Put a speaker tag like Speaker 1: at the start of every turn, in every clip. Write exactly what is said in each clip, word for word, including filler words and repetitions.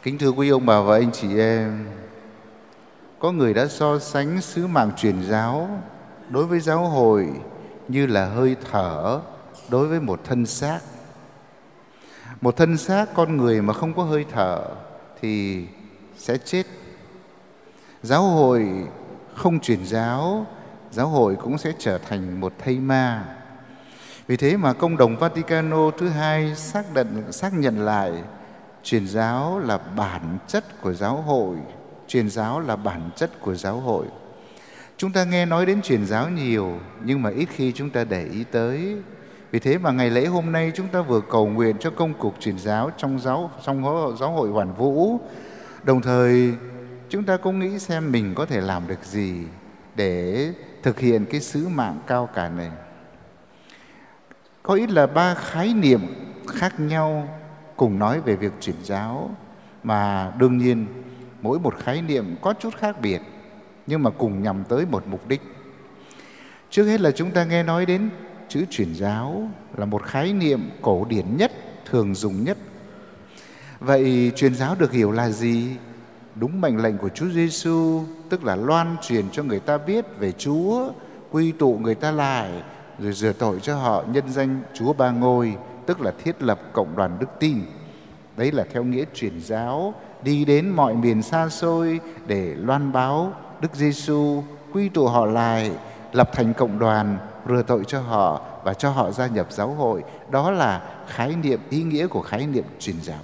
Speaker 1: Kính thưa quý ông bà và anh chị em, có người đã so sánh sứ mạng truyền giáo đối với giáo hội như là hơi thở đối với một thân xác. Một thân xác con người mà không có hơi thở thì sẽ chết. Giáo hội không truyền giáo, giáo hội cũng sẽ trở thành một thây ma. Vì thế mà Công đồng Vaticano thứ hai xác định, xác nhận lại truyền giáo là bản chất của giáo hội. Truyền giáo là bản chất của giáo hội. Chúng ta nghe nói đến truyền giáo nhiều, nhưng mà ít khi chúng ta để ý tới. Vì thế mà ngày lễ hôm nay chúng ta vừa cầu nguyện cho công cuộc truyền giáo trong giáo, trong giáo hội Hoàn Vũ. Đồng thời chúng ta cũng nghĩ xem mình có thể làm được gì để thực hiện cái sứ mạng cao cả này. Có ít là ba khái niệm khác nhau cùng nói về việc truyền giáo, mà đương nhiên mỗi một khái niệm có chút khác biệt, nhưng mà cùng nhằm tới một mục đích. Trước hết là chúng ta nghe nói đến chữ truyền giáo là một khái niệm cổ điển nhất, thường dùng nhất. Vậy truyền giáo được hiểu là gì? Đúng mệnh lệnh của Chúa Giêsu, tức là loan truyền cho người ta biết về Chúa, quy tụ người ta lại, rồi rửa tội cho họ, nhân danh Chúa Ba Ngôi, tức là thiết lập cộng đoàn đức tin. Đấy là theo nghĩa truyền giáo, đi đến mọi miền xa xôi để loan báo Đức Giêsu, quy tụ họ lại, lập thành cộng đoàn, rửa tội cho họ và cho họ gia nhập giáo hội. Đó là khái niệm, ý nghĩa của khái niệm truyền giáo.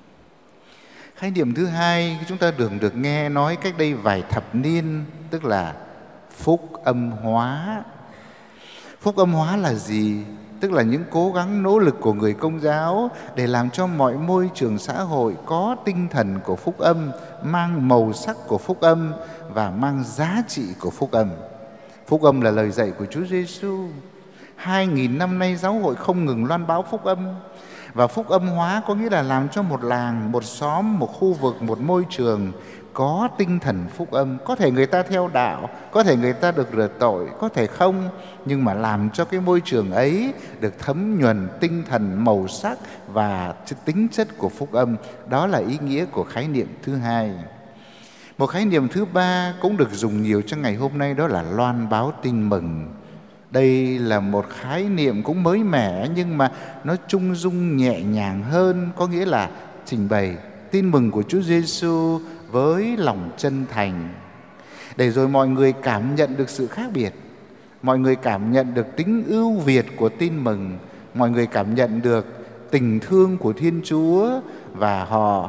Speaker 1: Khái niệm thứ hai chúng ta được được nghe nói cách đây vài thập niên, tức là phúc âm hóa. Phúc âm hóa là gì? Tức là những cố gắng nỗ lực của người Công giáo để làm cho mọi môi trường xã hội có tinh thần của phúc âm, mang màu sắc của phúc âm và mang giá trị của phúc âm. Phúc âm là lời dạy của Chúa Giêsu. Hai nghìn năm nay giáo hội không ngừng loan báo phúc âm. Và phúc âm hóa có nghĩa là làm cho một làng, một xóm, một khu vực, một môi trường có tinh thần phúc âm. Có thể người ta theo đạo, có thể người ta được rửa tội, có thể không, nhưng mà làm cho cái môi trường ấy được thấm nhuần tinh thần, màu sắc và tính chất của phúc âm. Đó là ý nghĩa của khái niệm thứ hai. Một khái niệm thứ ba cũng được dùng nhiều trong ngày hôm nay, đó là loan báo tin mừng. Đây là một khái niệm cũng mới mẻ, nhưng mà nó trung dung nhẹ nhàng hơn, có nghĩa là trình bày tin mừng của Chúa Giêsu với lòng chân thành, để rồi mọi người cảm nhận được sự khác biệt, mọi người cảm nhận được tính ưu việt của tin mừng, mọi người cảm nhận được tình thương của Thiên Chúa, và họ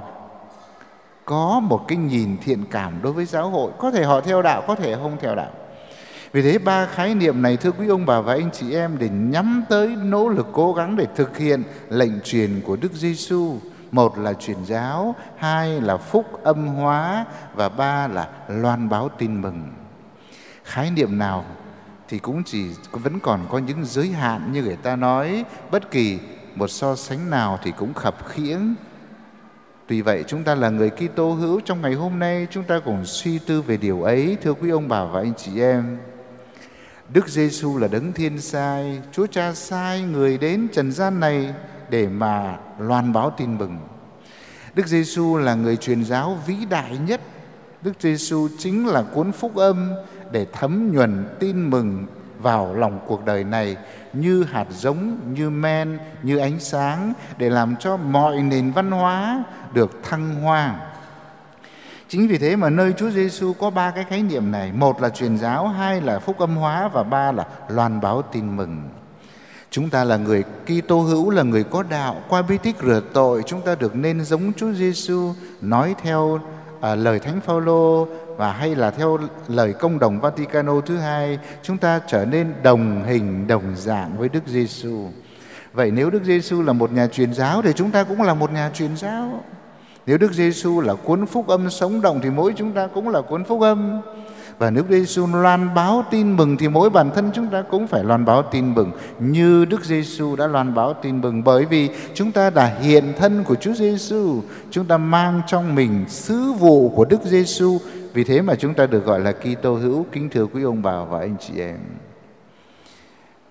Speaker 1: có một cái nhìn thiện cảm đối với giáo hội. Có thể họ theo đạo, có thể không theo đạo. Vì thế ba khái niệm này, thưa quý ông bà và anh chị em, để nhắm tới nỗ lực cố gắng để thực hiện lệnh truyền của Đức Giêsu. Một là truyền giáo, hai là phúc âm hóa, và ba là loan báo tin mừng. Khái niệm nào thì cũng chỉ vẫn còn có những giới hạn, như người ta nói, bất kỳ một so sánh nào thì cũng khập khiễng. Tuy vậy chúng ta là người Kitô hữu, trong ngày hôm nay chúng ta cùng suy tư về điều ấy, thưa quý ông bà và anh chị em. Đức Giêsu là đấng thiên sai, Chúa Cha sai người đến trần gian này để mà loan báo tin mừng. Đức Giêsu là người truyền giáo vĩ đại nhất. Đức Giêsu chính là cuốn phúc âm để thấm nhuần tin mừng vào lòng cuộc đời này như hạt giống, như men, như ánh sáng, để làm cho mọi nền văn hóa được thăng hoa. Chính vì thế mà nơi Chúa Giêsu có ba cái khái niệm này. Một là truyền giáo, hai là phúc âm hóa, và ba là loan báo tin mừng. Chúng ta là người Kitô hữu, là người có đạo. Qua bí tích rửa tội, chúng ta được nên giống Chúa Giêsu, nói theo à, lời Thánh Phaolô, và hay là theo lời Công đồng Vaticano thứ hai, chúng ta trở nên đồng hình, đồng dạng với Đức Giêsu. Vậy nếu Đức Giêsu là một nhà truyền giáo thì chúng ta cũng là một nhà truyền giáo. Nếu Đức Giêsu là cuốn phúc âm sống động thì mỗi chúng ta cũng là cuốn phúc âm. Và nếu Đức Giêsu loan báo tin mừng thì mỗi bản thân chúng ta cũng phải loan báo tin mừng như Đức Giêsu đã loan báo tin mừng, bởi vì chúng ta là hiện thân của Chúa Giêsu, chúng ta mang trong mình sứ vụ của Đức Giêsu. Vì thế mà chúng ta được gọi là Kitô hữu. Kính thưa quý ông bà và anh chị em,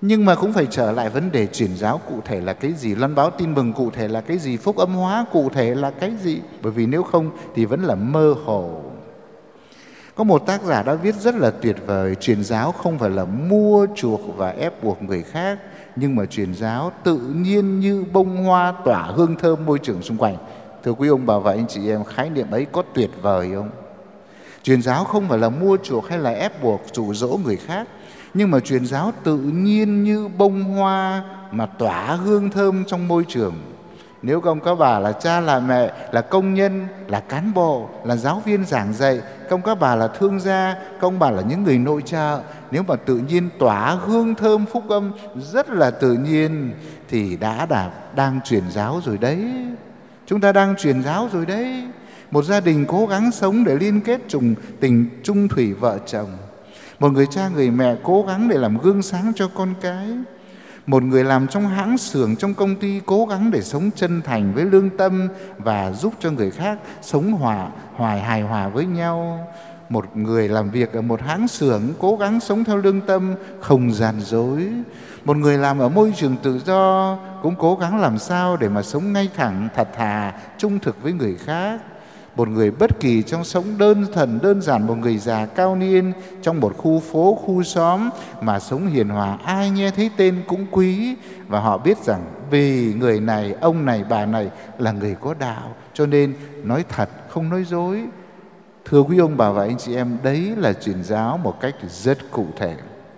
Speaker 1: Nhưng mà cũng phải trở lại vấn đề truyền giáo cụ thể là cái gì, loan báo tin mừng cụ thể là cái gì, phúc âm hóa cụ thể là cái gì. Bởi vì nếu không thì vẫn là mơ hồ. Có một tác giả đã viết rất là tuyệt vời, truyền giáo không phải là mua chuộc và ép buộc người khác, nhưng mà truyền giáo tự nhiên như bông hoa tỏa hương thơm môi trường xung quanh. Thưa quý ông bà và anh chị em, khái niệm ấy có tuyệt vời không? Truyền giáo không phải là mua chuộc hay là ép buộc dụ dỗ người khác, nhưng mà truyền giáo tự nhiên như bông hoa mà tỏa hương thơm trong môi trường. Nếu các ông các bà là cha là mẹ, là công nhân, là cán bộ, là giáo viên giảng dạy, các ông các bà là thương gia, các ông bà là những người nội trợ, nếu mà tự nhiên tỏa hương thơm phúc âm rất là tự nhiên thì đã đã đang truyền giáo rồi đấy. Chúng ta đang truyền giáo rồi đấy. Một gia đình cố gắng sống để liên kết trùng tình trung thủy vợ chồng. Một người cha người mẹ cố gắng để làm gương sáng cho con cái. Một người làm trong hãng xưởng, trong công ty cố gắng để sống chân thành với lương tâm và giúp cho người khác sống hòa, hòa hài hòa với nhau. Một người làm việc ở một hãng xưởng cố gắng sống theo lương tâm, không gian dối. Một người làm ở môi trường tự do cũng cố gắng làm sao để mà sống ngay thẳng, thật thà, trung thực với người khác. Một người bất kỳ trong sống đơn thuần, đơn giản, một người già cao niên trong một khu phố, khu xóm mà sống hiền hòa, ai nghe thấy tên cũng quý. Và họ biết rằng vì người này, ông này, bà này là người có đạo, cho nên nói thật, không nói dối. Thưa quý ông bà và anh chị em, đấy là truyền giáo một cách rất cụ thể.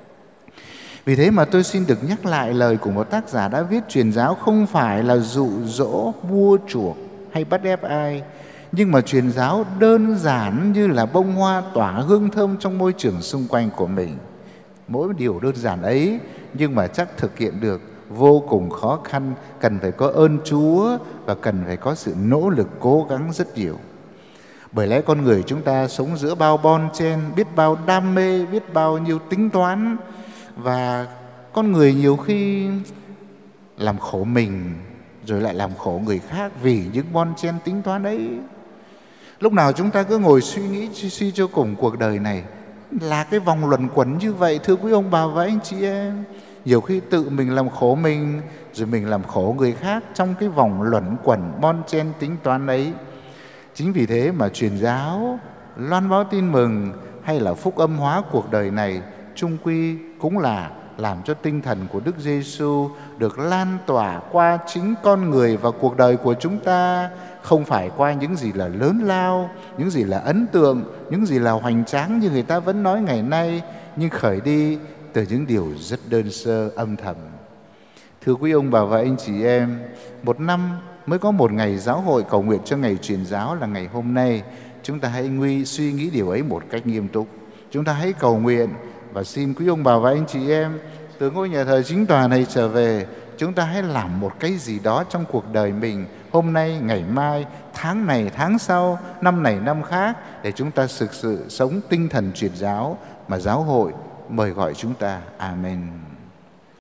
Speaker 1: Vì thế mà tôi xin được nhắc lại lời của một tác giả đã viết, truyền giáo không phải là dụ dỗ, mua chuộc hay bắt ép ai, nhưng mà truyền giáo đơn giản như là bông hoa tỏa hương thơm trong môi trường xung quanh của mình. Mỗi điều đơn giản ấy nhưng mà chắc thực hiện được vô cùng khó khăn, cần phải có ơn Chúa và cần phải có sự nỗ lực cố gắng rất nhiều. Bởi lẽ con người chúng ta sống giữa bao bon chen, biết bao đam mê, biết bao nhiêu tính toán, và con người nhiều khi làm khổ mình rồi lại làm khổ người khác vì những bon chen tính toán ấy. Lúc nào chúng ta cứ ngồi suy nghĩ suy cho cùng cuộc đời này là cái vòng luẩn quẩn như vậy. Thưa quý ông bà và anh chị em, nhiều khi tự mình làm khổ mình rồi mình làm khổ người khác trong cái vòng luẩn quẩn bon chen tính toán ấy. Chính vì thế mà truyền giáo, loan báo tin mừng hay là phúc âm hóa cuộc đời này chung quy cũng là làm cho tinh thần của Đức Giêsu được lan tỏa qua chính con người và cuộc đời của chúng ta, không phải qua những gì là lớn lao, những gì là ấn tượng, những gì là hoành tráng như người ta vẫn nói ngày nay, nhưng khởi đi từ những điều rất đơn sơ, âm thầm. Thưa quý ông bà và anh chị em, một năm mới có một ngày giáo hội cầu nguyện cho ngày truyền giáo là ngày hôm nay. Chúng ta hãy nguy suy nghĩ điều ấy một cách nghiêm túc. Chúng ta hãy cầu nguyện và xin quý ông bà và anh chị em từ ngôi nhà thờ chính tòa này trở về, chúng ta hãy làm một cái gì đó trong cuộc đời mình, hôm nay, ngày mai, tháng này, tháng sau, năm này, năm khác, để chúng ta thực sự sống tinh thần truyền giáo mà giáo hội mời gọi chúng ta. Amen.